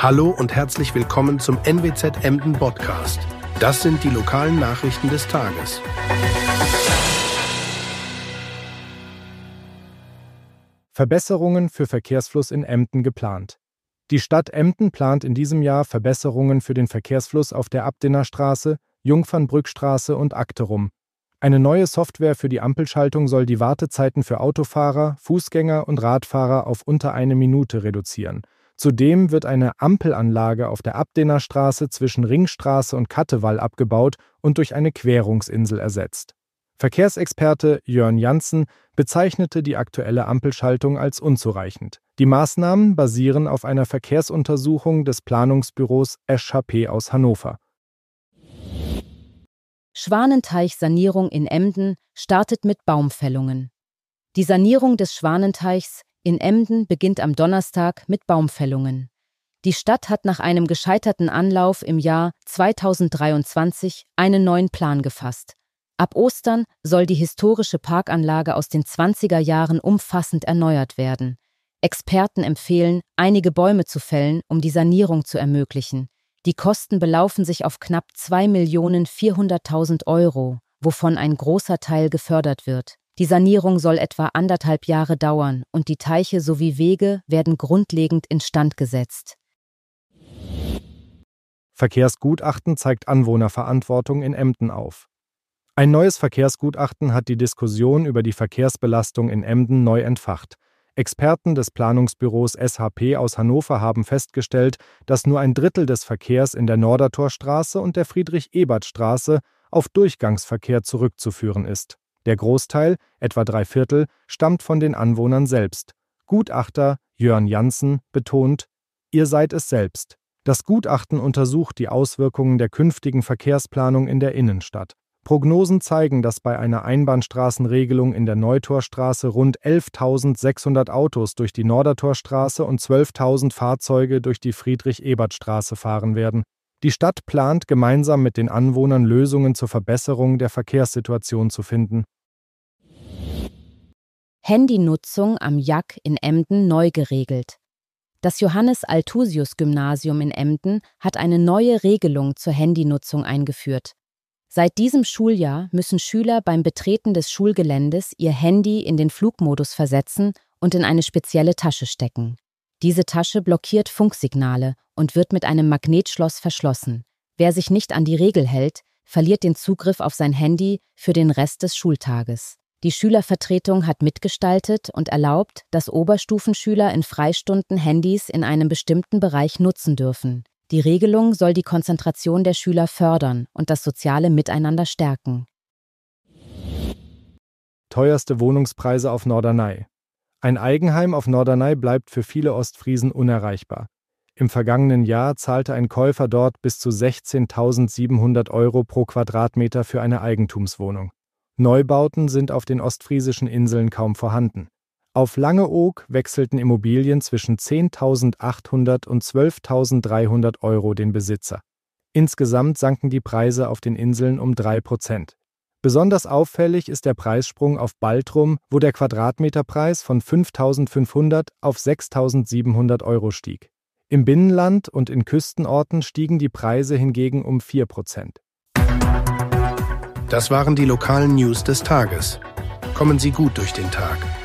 Hallo und herzlich willkommen zum NWZ Emden Podcast. Das sind die lokalen Nachrichten des Tages. Verbesserungen für Verkehrsfluss in Emden geplant. Die Stadt Emden plant in diesem Jahr Verbesserungen für den Verkehrsfluss auf der Abdinner Straße, Jungfernbrückstraße und Akterum. Eine neue Software für die Ampelschaltung soll die Wartezeiten für Autofahrer, Fußgänger und Radfahrer auf unter 1 Minute reduzieren. Zudem wird eine Ampelanlage auf der Abdinner Straße zwischen Ringstraße und Kattewall abgebaut und durch eine Querungsinsel ersetzt. Verkehrsexperte Jörn Janssen bezeichnete die aktuelle Ampelschaltung als unzureichend. Die Maßnahmen basieren auf einer Verkehrsuntersuchung des Planungsbüros SHP aus Hannover. Schwanenteich-Sanierung in Emden startet mit Baumfällungen. Die Sanierung des Schwanenteichs in Emden beginnt am Donnerstag mit Baumfällungen. Die Stadt hat nach einem gescheiterten Anlauf im Jahr 2023 einen neuen Plan gefasst. Ab Ostern soll die historische Parkanlage aus den 20er Jahren umfassend erneuert werden. Experten empfehlen, einige Bäume zu fällen, um die Sanierung zu ermöglichen. Die Kosten belaufen sich auf knapp 2.400.000 €, wovon ein großer Teil gefördert wird. Die Sanierung soll etwa 1,5 Jahre dauern und die Teiche sowie Wege werden grundlegend instand gesetzt. Verkehrsgutachten zeigt Anwohnerverantwortung in Emden auf. Ein neues Verkehrsgutachten hat die Diskussion über die Verkehrsbelastung in Emden neu entfacht. Experten des Planungsbüros SHP aus Hannover haben festgestellt, dass nur 1/3 des Verkehrs in der Nordertorstraße und der Friedrich-Ebert-Straße auf Durchgangsverkehr zurückzuführen ist. Der Großteil, etwa 3/4, stammt von den Anwohnern selbst. Gutachter Jörn Janssen betont: Ihr seid es selbst. Das Gutachten untersucht die Auswirkungen der künftigen Verkehrsplanung in der Innenstadt. Prognosen zeigen, dass bei einer Einbahnstraßenregelung in der Neutorstraße rund 11.600 Autos durch die Nordertorstraße und 12.000 Fahrzeuge durch die Friedrich-Ebert-Straße fahren werden. Die Stadt plant, gemeinsam mit den Anwohnern Lösungen zur Verbesserung der Verkehrssituation zu finden. Handynutzung am JAG in Emden neu geregelt. Das Johannes-Althusius-Gymnasium in Emden hat eine neue Regelung zur Handynutzung eingeführt. Seit diesem Schuljahr müssen Schüler beim Betreten des Schulgeländes ihr Handy in den Flugmodus versetzen und in eine spezielle Tasche stecken. Diese Tasche blockiert Funksignale und wird mit einem Magnetschloss verschlossen. Wer sich nicht an die Regel hält, verliert den Zugriff auf sein Handy für den Rest des Schultages. Die Schülervertretung hat mitgestaltet und erlaubt, dass Oberstufenschüler in Freistunden Handys in einem bestimmten Bereich nutzen dürfen. Die Regelung soll die Konzentration der Schüler fördern und das soziale Miteinander stärken. Teuerste Wohnungspreise auf Norderney. Ein Eigenheim auf Norderney bleibt für viele Ostfriesen unerreichbar. Im vergangenen Jahr zahlte ein Käufer dort bis zu 16.700 € pro Quadratmeter für eine Eigentumswohnung. Neubauten sind auf den ostfriesischen Inseln kaum vorhanden. Auf Langeoog wechselten Immobilien zwischen 10.800 und 12.300 € den Besitzer. Insgesamt sanken die Preise auf den Inseln um 3%. Besonders auffällig ist der Preissprung auf Baltrum, wo der Quadratmeterpreis von 5.500 auf 6.700 € stieg. Im Binnenland und in Küstenorten stiegen die Preise hingegen um 4%. Das waren die lokalen News des Tages. Kommen Sie gut durch den Tag.